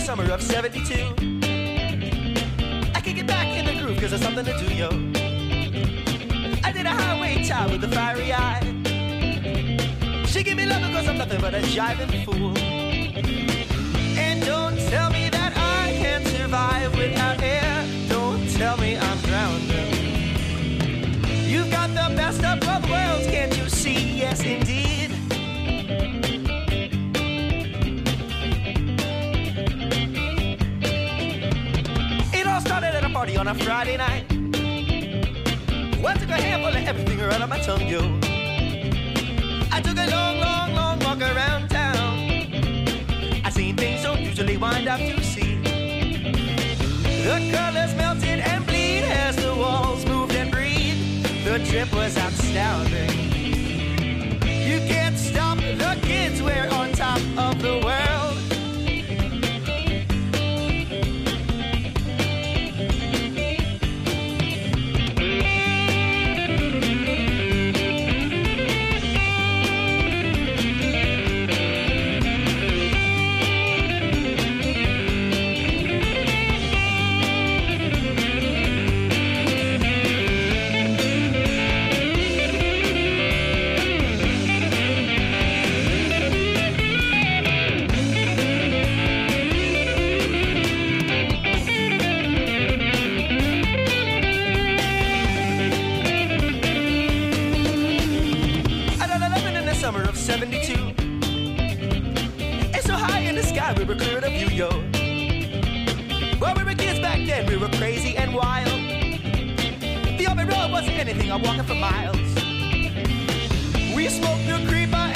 summer of 72. I can get back in the groove cause there's something to do, yo. I did a highway tie with a fiery eye. She gave me love because I'm nothing but a jiving fool. And don't tell me that I can't survive without air. Don't tell me I'm drowning. You've got the best of both worlds, can't you see? Yes, indeed. It all started at a party on a Friday night. I took a handful of everything right on my tongue, yo. I took a long, long, long walk around town. I seen things don't usually wind up to see. The colors melted and bleed as the walls moved and breathed. The trip was astounding. You can't stop, the kids were on top of the world. Summer of 72. And so high in the sky we were clear of view, yo. Well, we were kids back then, we were crazy and wild. The open road wasn't anything, I'm walking for miles. We smoked the creeper